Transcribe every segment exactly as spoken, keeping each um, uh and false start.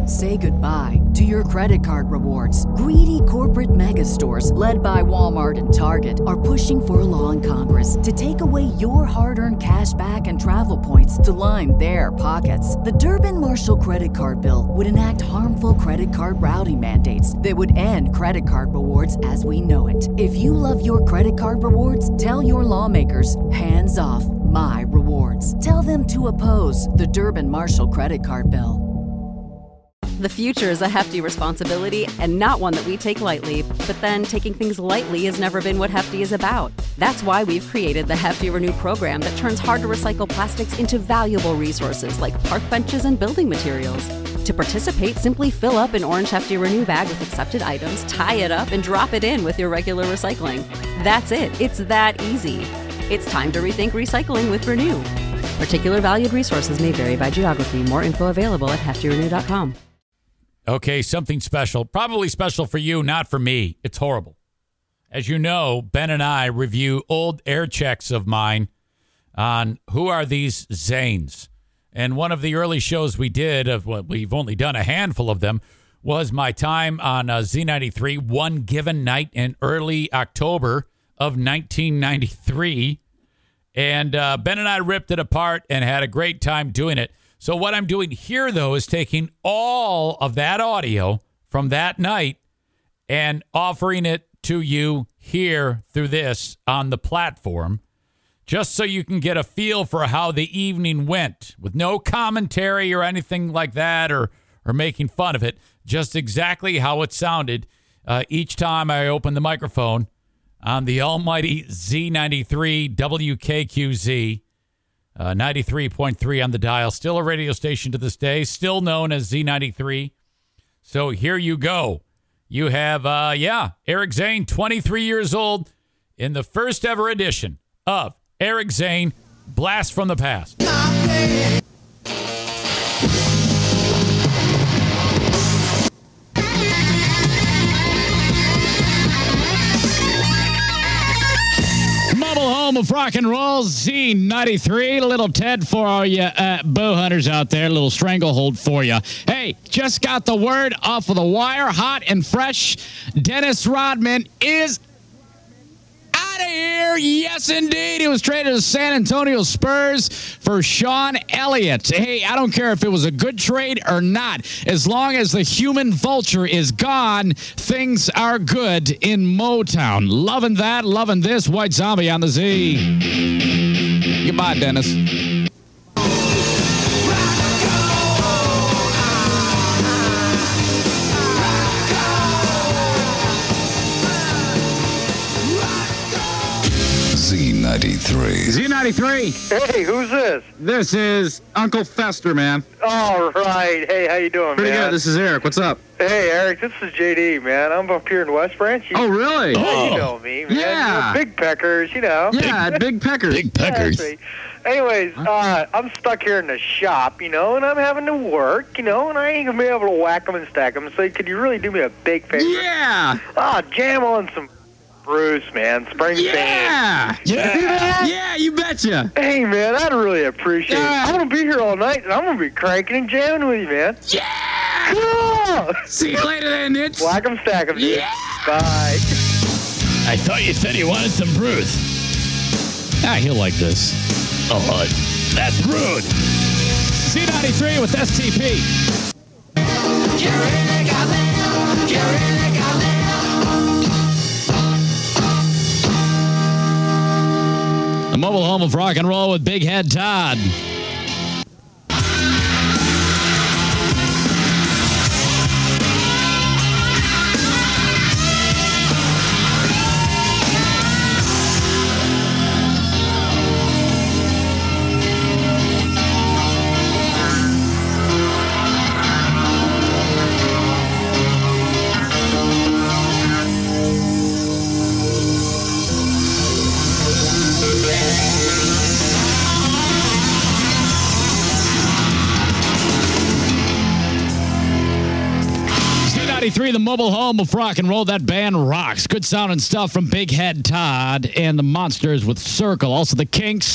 Say goodbye to your credit card rewards. Greedy corporate mega stores, led by Walmart and Target, are pushing for a law in Congress to take away your hard-earned cash back and travel points to line their pockets. The Durbin-Marshall credit card bill would enact harmful credit card routing mandates that would end credit card rewards as we know it. If you love your credit card rewards, tell your lawmakers, hands off my rewards. Tell them to oppose the Durbin-Marshall credit card bill. The future is a hefty responsibility and not one that we take lightly, but then taking things lightly has never been what Hefty is about. That's why we've created the Hefty Renew program that turns hard-to-recycle plastics into valuable resources like park benches and building materials. To participate, simply fill up an orange Hefty Renew bag with accepted items, tie it up, and drop it in with your regular recycling. That's it. It's that easy. It's time to rethink recycling with Renew. Particular valued resources may vary by geography. More info available at hefty renew dot com. Okay, something special. Probably special for you, not for me. It's horrible. As you know, Ben and I review old air checks of mine on who are these Zanes. And one of the early shows we did, of what we've only done a handful of them, was my time on uh, Z ninety-three one given night in early October of nineteen ninety-three. And uh, Ben and I ripped it apart and had a great time doing it. So what I'm doing here, though, is taking all of that audio from that night and offering it to you here through this on the platform, just so you can get a feel for how the evening went, with no commentary or anything like that, or or making fun of it, just exactly how it sounded uh, each time I opened the microphone on the almighty Z ninety-three W K Q Z. Uh, ninety-three point three on the dial. Still a radio station to this day. Still known as Z ninety-three. So here you go. You have, uh, yeah, Eric Zane, twenty-three years old, in the first ever edition of Eric Zane, Blast from the Past. Home of rock and roll, Z ninety-three. Little Ted for all you uh, bow hunters out there. A little stranglehold for you. Hey, just got the word off of the wire, hot and fresh. Dennis Rodman is out of here. Yes, indeed. He was traded to San Antonio Spurs for Sean Elliott. Hey, I don't care if it was a good trade or not. As long as the human vulture is gone, things are good in Motown. Loving that, loving this. White Zombie on the Z. Goodbye, Dennis. Z ninety-three. Z ninety-three. Hey, who's this? This is Uncle Fester, man. All right. Hey, how you doing, Pretty man? good. This is Eric. What's up? Hey, Eric, this is J D, man. I'm up here in West Branch. You, Oh, really? Yeah, Oh. you know me, man. Yeah. You know, Big Peckers, you know. Yeah, at Big Peckers. Big Peckers. Exactly. Anyways, uh, I'm stuck here in the shop, you know, and I'm having to work, you know, and I ain't going to be able to whack them and stack them. So could you really do me a big favor? Yeah. Ah, jam on some Bruce, man. Springsteen. Yeah. Yeah. Yeah, you betcha. Hey, man, I'd really appreciate Yeah. it. I'm going to be here all night, and I'm going to be cranking and jamming with you, man. Yeah. Cool. See you later then, Nitch. Whack 'em, stack 'em. Yeah. Bye. I thought you said you wanted some Bruce. Ah, he'll like this. Oh, uh, that's rude. Z ninety-three with S T P. You really got me. You really got me. The mobile home of rock and roll with Big Head Todd. ninety-three, the mobile home of rock and roll. That band rocks. Good sounding stuff from Big Head Todd and the Monsters with Circle. Also the Kinks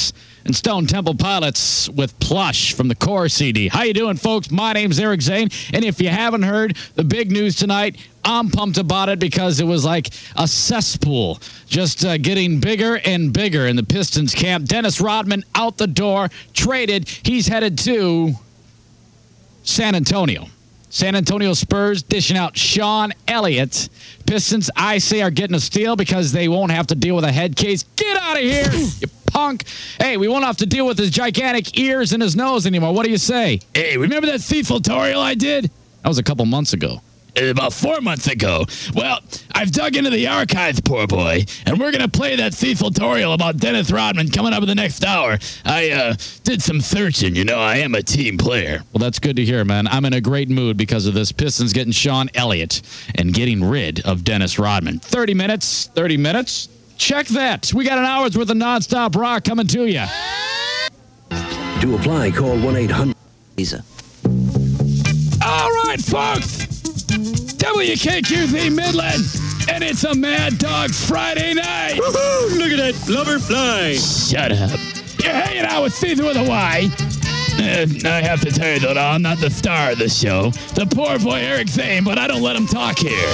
and Stone Temple Pilots with Plush from the Core C D. How you doing, folks? My name's Eric Zane, and if you haven't heard the big news tonight, I'm pumped about it because it was like a cesspool, just uh, getting bigger and bigger in the Pistons camp. Dennis Rodman out the door, traded. He's headed to San Antonio. San Antonio Spurs dishing out Sean Elliott. Pistons, I say, are getting a steal because they won't have to deal with a head case. Get out of here, you punk. Hey, we won't have to deal with his gigantic ears and his nose anymore. What do you say? Hey, remember that thief tutorial I did? That was a couple months ago. About four months ago. Well, I've dug into the archives, poor boy, and we're going to play that thief tutorial about Dennis Rodman coming up in the next hour. I uh, did some searching. You know, I am a team player. Well, that's good to hear, man. I'm in a great mood because of this. Pistons getting Sean Elliott and getting rid of Dennis Rodman. thirty minutes. thirty minutes. Check that. We got an hour's worth of nonstop rock coming to you. To apply, call one eight hundred Visa. All right, folks. W K Q Z Midland, and it's a Mad Dog Friday night. Woohoo! Look at that blubber fly. Shut up. You're hanging out with Caesar with a Y. Uh, I have to tell you, though, I'm not the star of the show. The poor boy Eric Zane, but I don't let him talk here.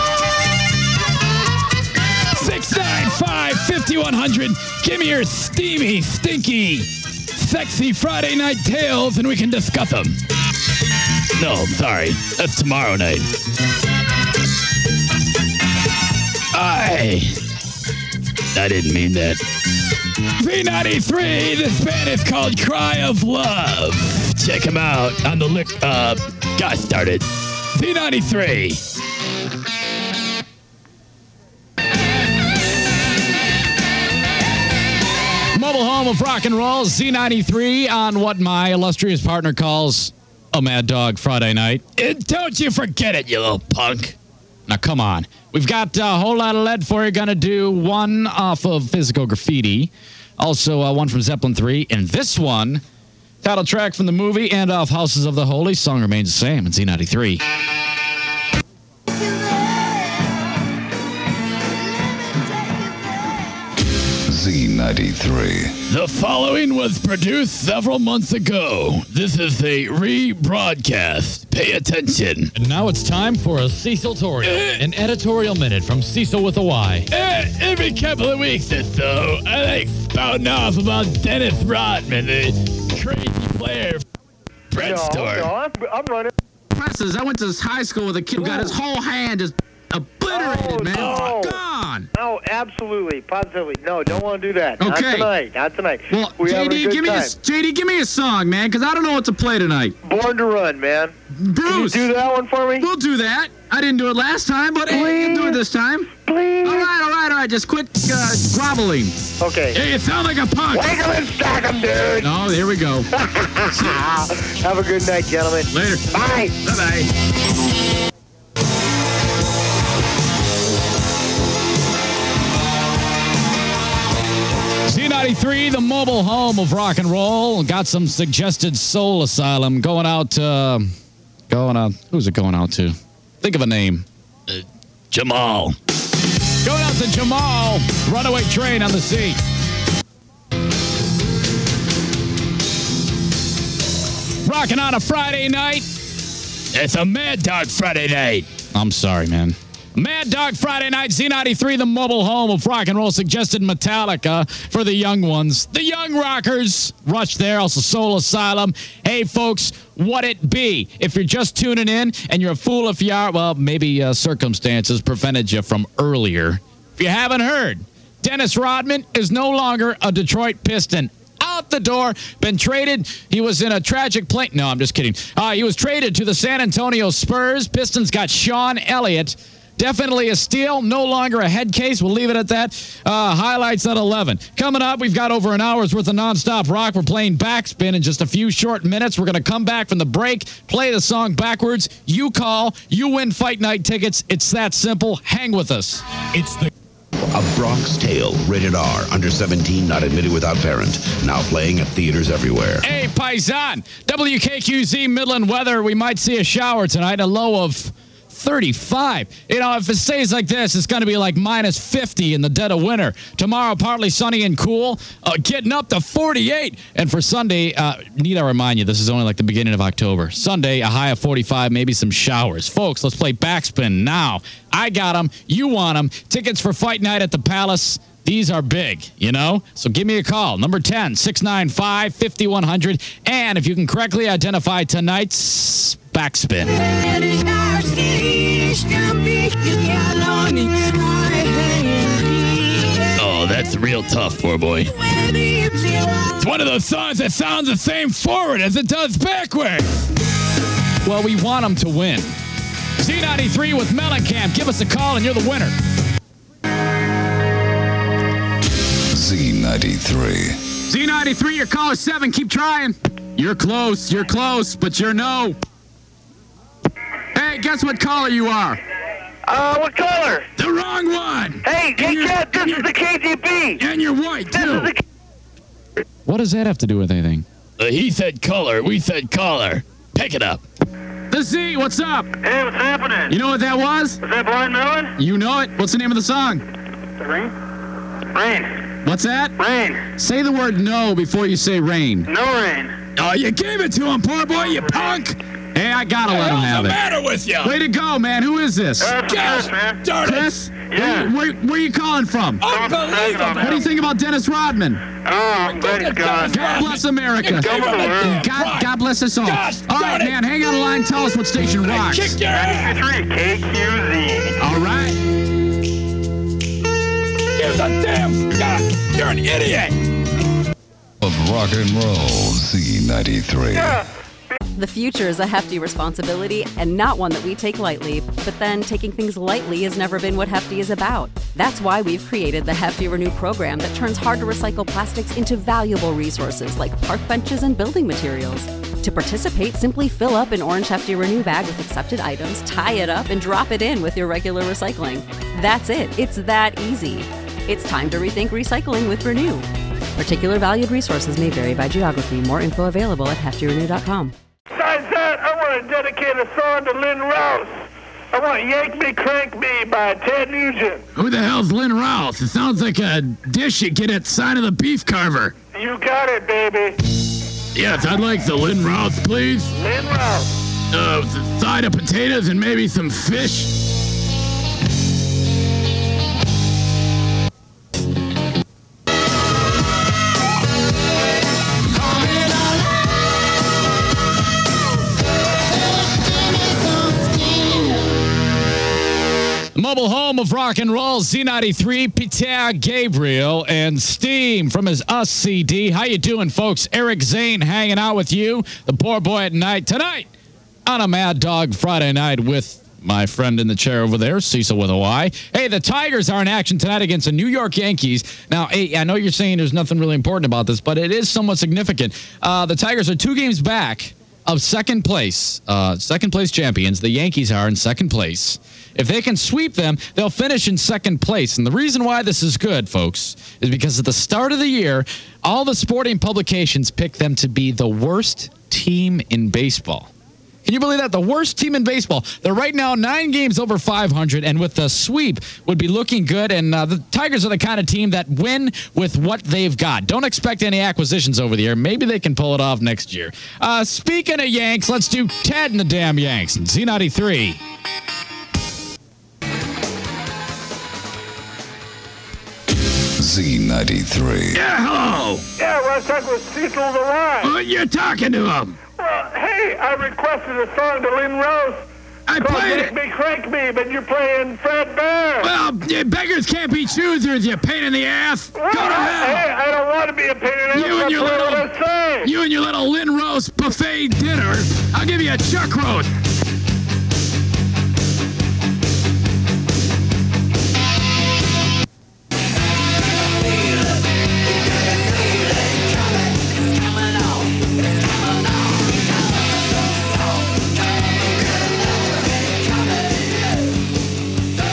six nine five, five one zero zero. Give me your steamy, stinky, sexy Friday night tales, and we can discuss them. No, sorry. That's tomorrow night. I... I didn't mean that. V ninety-three, this band is called Cry of Love. Check them out on the lick... Uh, got started. V ninety-three. Mobile home of rock and roll, Z ninety-three on what my illustrious partner calls... a Mad Dog Friday night. And don't you forget it, you little punk. Now, come on. We've got a whole lot of lead for you. Going to do one off of Physical Graffiti. Also, uh, one from Zeppelin three. And this one, title track from the movie and off Houses of the Holy. Song remains the same in Z ninety-three. Z ninety-three. The following was produced several months ago. This is a rebroadcast. Pay attention. And now it's time for a Cecil-torial, an editorial minute from Cecil with a Y. Uh, every couple of weeks or so, I like spouting off about Dennis Rodman, the crazy player. Bread no, store. No, I'm, I'm running. Presses, I went to high school with a kid who got his whole hand just obliterated, Oh, man. no. Gone. No, absolutely, positively. No, don't want to do that. Okay. Not tonight. Not tonight. Well, we J having a D, good give me a, time. J D, give me a song, man, because I don't know what to play tonight. Born to Run, man. Bruce, Can you do that one for me? we'll do that. I didn't do it last time, but hey, you can do it this time. Please. All right, all right, all right. Just quit uh, groveling. Okay. Hey, you sound like a punk. Wake 'em and stack 'em, dude. Oh, there we go. Have a good night, gentlemen. Later. Bye. Bye-bye. Z ninety-three, the mobile home of rock and roll. Got some suggested Soul Asylum going out. Uh, going out. Who's it going out to? Think of a name. Uh, Jamal. Going out to Jamal. Runaway Train on the sea. Rocking on a Friday night. It's a Mad Dog Friday night. I'm sorry, man. Mad Dog Friday night, Z ninety-three, the mobile home of rock and roll, suggested Metallica for the young ones. The young rockers, Rush there, also Soul Asylum. Hey, folks, what it be? If you're just tuning in, and you're a fool if you are, well, maybe uh, circumstances prevented you from earlier. If you haven't heard, Dennis Rodman is no longer a Detroit Piston. Out the door, been traded. He was in a tragic play. No, I'm just kidding. Uh, he was traded to the San Antonio Spurs. Pistons got Sean Elliott. Definitely a steal, no longer a head case. We'll leave it at that. Uh, highlights at eleven. Coming up, we've got over an hour's worth of nonstop rock. We're playing Backspin in just a few short minutes. We're going to come back from the break, play the song backwards. You call, you win Fight Night tickets. It's that simple. Hang with us. It's the A Bronx Tale, rated R, under seventeen, not admitted without parent. Now playing at theaters everywhere. Hey, Paisan. W K Q Z Midland weather. We might see a shower tonight, a low of thirty-five. You know, if it stays like this, it's going to be like minus fifty in the dead of winter. Tomorrow, partly sunny and cool, uh, getting up to forty-eight. And for Sunday, uh, need I remind you, this is only like the beginning of October. Sunday, a high of forty-five, maybe some showers. Folks, let's play Backspin now. I got them. You want them. Tickets for Fight Night at the Palace. These are big, you know? So give me a call. Number ten, six nine five, five one zero zero. And if you can correctly identify tonight's Backspin. Oh, that's real tough, poor boy. It's one of those songs that sounds the same forward as it does backward. Well, we want them to win. Z ninety-three with Mellencamp. Give us a call and you're the winner. Z ninety-three. Z ninety-three, your call is seven. Keep trying. You're close. You're close, but you're no. Hey, guess what caller you are? Uh, what color? The wrong one. Hey, hey, Cat, this is the K G B. And you're white, This too. is the What does that have to do with anything? Uh, he said color. We said collar. Pick it up. The Z, what's up? Hey, what's happening? You know what that was? Is that Blind Melon? You know it. What's the name of the song? The rain? Rain. What's that? Rain. Say the word no before you say rain. No rain. Oh, you gave it to him, poor boy, you punk. Hey, I gotta let him have it. What's the matter with you? Way to go, man. Who is this? Uh, Chris, man. Darn it. Chris? Yeah. Where, where, where are you calling from? Unbelievable. What do you think about Dennis Rodman? Oh, I'm glad he's gone. God bless America. You gave him a God- God, God bless us all. Gosh, All right, darn it. man. Hang on the line. Tell us what station rocks. Kick your ass. ninety-three K Q Z. All right. You're the damn God. You're an idiot. Of rock and roll, Z ninety-three. The future is a hefty responsibility and not one that we take lightly, but then taking things lightly has never been what Hefty is about. That's why we've created the Hefty Renew program that turns hard-to-recycle plastics into valuable resources like park benches and building materials. To participate, simply fill up an orange Hefty Renew bag with accepted items, tie it up, and drop it in with your regular recycling. That's it. It's that easy. It's time to rethink recycling with Renew. Particular valued resources may vary by geography. More info available at hefty renew dot com. Besides that, I want to dedicate a song to Lynn Rouse. I want Yank Me, Crank Me by Ted Nugent. Who the hell's Lynn Rouse? It sounds like a dish you get at Sign of the Beef Carver. You got it, baby. Yes, I'd like the Lynn Rouse, please. Lynn Rouse. Uh, a side of potatoes and maybe some fish. Mobile home of rock and roll, Z ninety-three, Peter Gabriel and Steam from his Us C D. How you doing, folks? Eric Zane hanging out with you, the poor boy at night, tonight on a Mad Dog Friday night with my friend in the chair over there, Cecil with a Y. Hey, the Tigers are in action tonight against the New York Yankees. Now, hey, I know you're saying there's nothing really important about this, but it is somewhat significant. Uh, the Tigers are two games back of second place, uh, second place champions. The Yankees are in second place. If they can sweep them, they'll finish in second place. And the reason why this is good, folks, is because at the start of the year, all the sporting publications picked them to be the worst team in baseball. Can you believe that? The worst team in baseball. They're right now nine games over five hundred, and with the sweep would be looking good. And uh, the Tigers are the kind of team that win with what they've got. Don't expect any acquisitions over the year. Maybe they can pull it off next year. Uh, speaking of Yanks, let's do Ted and the damn Yanks. Z ninety-three. Z ninety-three. Yeah, hello. Yeah, well, I was talking with Cecil the Line. Well, you're talking to him. Well, hey, I requested a song to Lynn Rose. I called played Make it. Me, Crank Me, but you're playing Fred Bear. Well, you beggars can't be choosers, you pain in the ass. Go to Well, hell. Hey, I don't want to be a pain in the ass. You and That's your what little- I'm saying. You and your little Lynn Roast buffet dinner. I'll give you a chuck roast.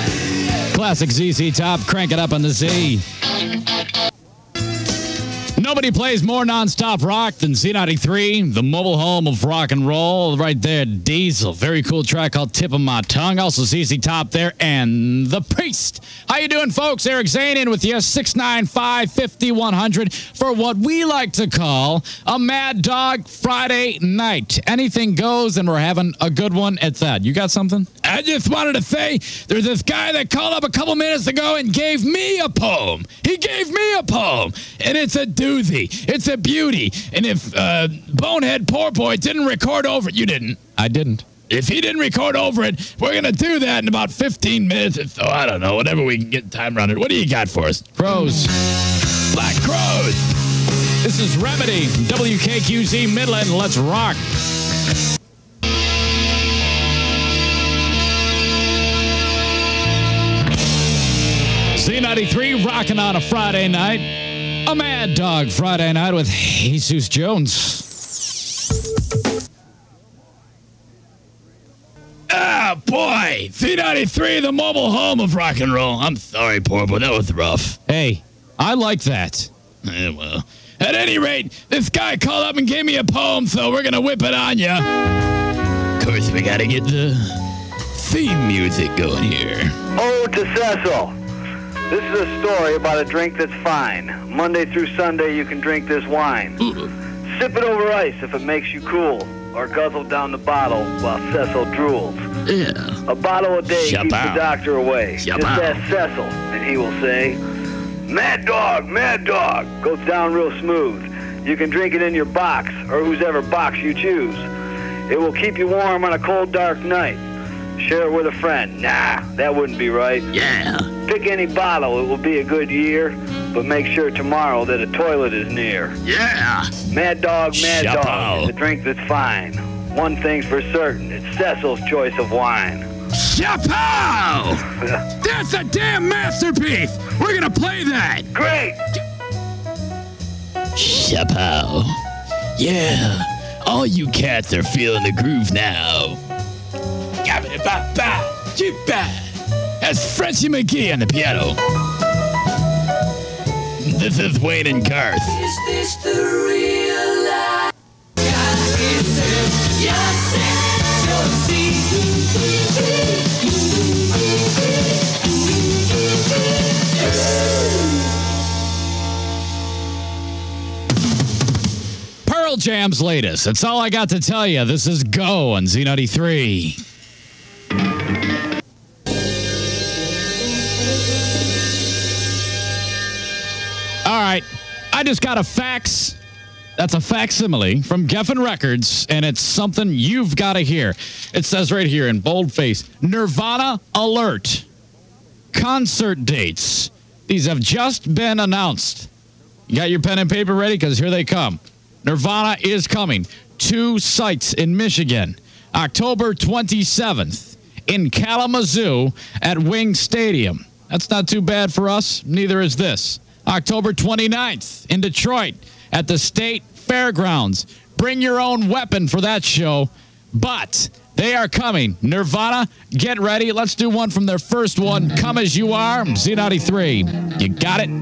Classic Z Z Top. Crank it up on the Z. Nobody plays more nonstop rock than Z ninety-three, the mobile home of rock and roll. Right there, Diesel. Very cool track called Tip of My Tongue. Also Z Z Top there and The Priest. How you doing, folks? Eric Zane in with you. six nine five, five one zero zero for what we like to call a Mad Dog Friday night. Anything goes, and we're having a good one at that. You got something? I just wanted to say there's this guy that called up a couple minutes ago and gave me a poem. He gave me a poem, and it's a doozy. It's a beauty. And if uh, Bonehead Poor Boy didn't record over it, you didn't. I didn't. If he didn't record over it, we're going to do that in about fifteen minutes or so. I don't know, whatever we can get time around it. What do you got for us? Crows. Black Crows. This is Remedy, W K Q Z Midland. Let's rock. Z ninety-three rocking on a Friday night. A Mad Dog Friday night with Jesus Jones. Ah, boy. Z ninety-three, the mobile home of rock and roll. I'm sorry, poor boy. That was rough. Hey, I like that. Yeah, well, at any rate, this guy called up and gave me a poem, so we're going to whip it on ya. Of course, we got to get the theme music going here. Oh, to Cecil. This is a story about a drink that's fine. Monday through Sunday, you can drink this wine. Ooh. Sip it over ice if it makes you cool, or guzzle down the bottle while Cecil drools. Yeah. A bottle a day Shut keeps out. the doctor away. Shut Just out. ask Cecil, and he will say, Mad Dog, Mad Dog, goes down real smooth. You can drink it in your box, or whosever box you choose. It will keep you warm on a cold, dark night. Share it with a friend. Nah, that wouldn't be right. Yeah. Pick any bottle, it will be a good year, but make sure tomorrow that a toilet is near. Yeah. Mad Dog, Mad Chapeau. Dog, is a drink that's fine. One thing's for certain, it's Cecil's choice of wine. Chapeau! That's a damn masterpiece! We're gonna play that! Great! Chapeau. Yeah. All you cats are feeling the groove now. That's Frenchie McGee on the piano. This is Wayne and Garth. Is this the real life? Pearl Jam's latest. That's all I got to tell you. This is Go on Z ninety-three. All right. I just got a fax. That's a facsimile from Geffen Records, and it's something you've got to hear. It says right here in boldface, Nirvana alert. Concert dates. These have just been announced. You got your pen and paper ready? Because here they come. Nirvana is coming. Two sites in Michigan. October twenty-seventh in Kalamazoo at Wing Stadium. That's not too bad for us. Neither is this. October twenty-ninth in Detroit at the State Fairgrounds. Bring your own weapon for that show. But they are coming. Nirvana, get ready. Let's do one from their first one. Come As You Are, Z ninety-three. You got it?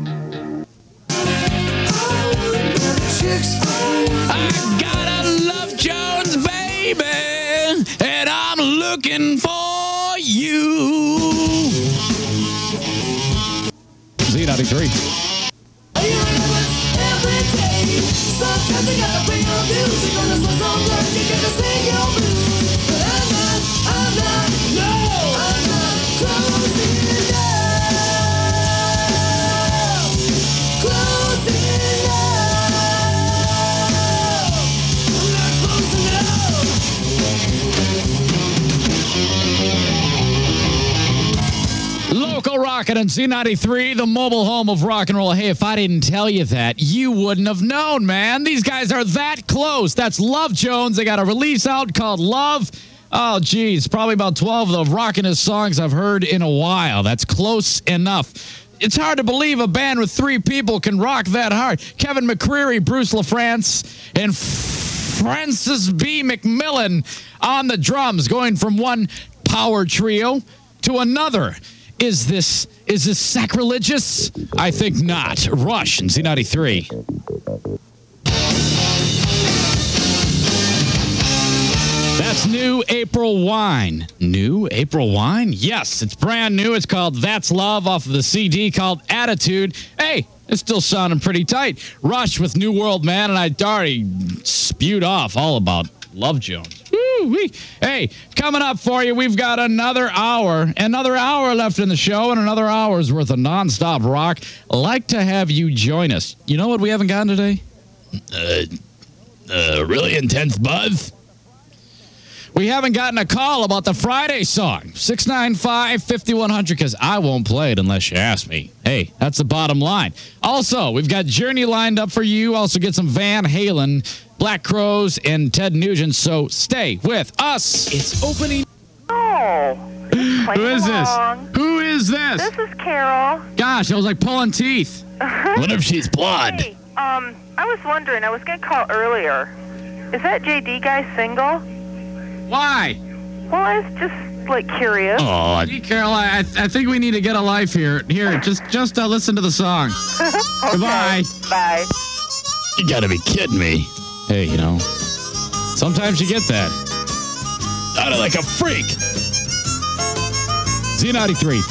I got a Love Jones, baby, and I'm looking for you. Z ninety-three. Sometimes you gotta bring your music on this song, you gotta sing your blues. But I'm not, I'm not, no, I'm not closing down. Closing down. I'm not closing down. Local rockin' and Z ninety-three, the mobile home of rock and roll. Hey, if I didn't tell you that, you wouldn't have known, man. These guys are that close. That's Love Jones. They got a release out called Love. Oh, geez, probably about twelve of the rockin'est songs I've heard in a while. That's close enough. It's hard to believe a band with three people can rock that hard. Kevin McCreary, Bruce LaFrance, and Francis B. McMillan on the drums, going from one power trio to another. Is this is this sacrilegious? I think not. Rush and Z ninety-three. That's new April Wine. New April Wine? Yes, it's brand new. It's called That's Love off of the C D called Attitude. Hey, it's still sounding pretty tight. Rush with New World Man, and I already spewed off all about Love Jones. Woo-wee. Hey, coming up for you, we've got another hour, another hour left in the show, and another hour's worth of nonstop rock. Like to have you join us. You know what we haven't gotten today? Uh, uh, really intense buzz. We haven't gotten a call about the Friday song. six nine five, five one zero zero, because I won't play it unless you ask me. Hey, that's the bottom line. Also, we've got Journey lined up for you. Also get some Van Halen, Black Crowes, and Ted Nugent. So stay with us. It's opening. Oh. Who is along. this? Who is this? This is Carol. Gosh, I was like pulling teeth. What if she's blood? Hey, um, I was wondering, I was going to call earlier. Is that J D guy single? Why? Well, I was just, like, curious. Oh, Carol, I, I think we need to get a life here. Here, just just uh, listen to the song. Okay. Goodbye. Bye. You gotta be kidding me. Hey, you know, sometimes you get that. Sounded like a freak. Z ninety-three.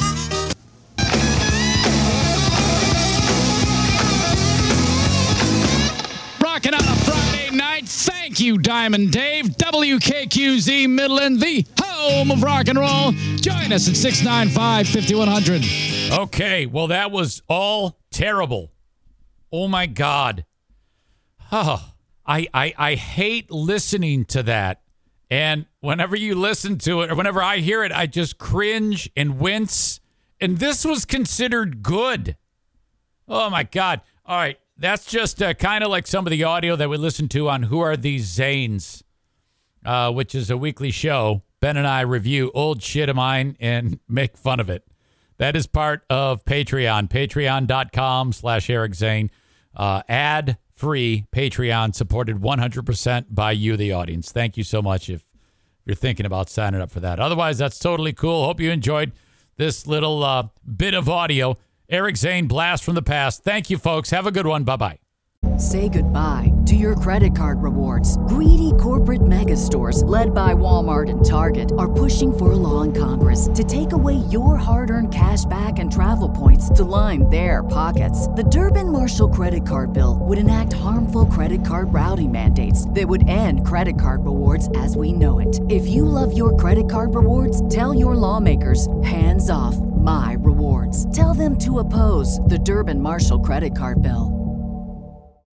Rocking on a Friday night. Thank you, Diamond Dave. W K Q Z Midland, the home of rock and roll. Join us at six nine five, five one zero zero. Okay, well, that was all terrible. Oh, my God. Oh, I, I, I hate listening to that. And whenever you listen to it, or whenever I hear it, I just cringe and wince. And this was considered good. Oh, my God. All right. That's just uh, kind of like some of the audio that we listen to on Who Are These Zanes, uh, which is a weekly show. Ben and I review old shit of mine and make fun of it. That is part of Patreon, patreon.com slash Eric Zane. Uh, ad-free Patreon, supported one hundred percent by you, the audience. Thank you so much if you're thinking about signing up for that. Otherwise, that's totally cool. Hope you enjoyed this little uh, bit of audio. Eric Zane, Blast from the Past. Thank you, folks. Have a good one. Bye-bye. Say goodbye to your credit card rewards. Greedy corporate mega stores, led by Walmart and Target, are pushing for a law in Congress to take away your hard-earned cash back and travel points to line their pockets. The Durbin-Marshall credit card bill would enact harmful credit card routing mandates that would end credit card rewards as we know it. If you love your credit card rewards, tell your lawmakers, hands off my rewards. Tell them to oppose the Durbin-Marshall credit card bill.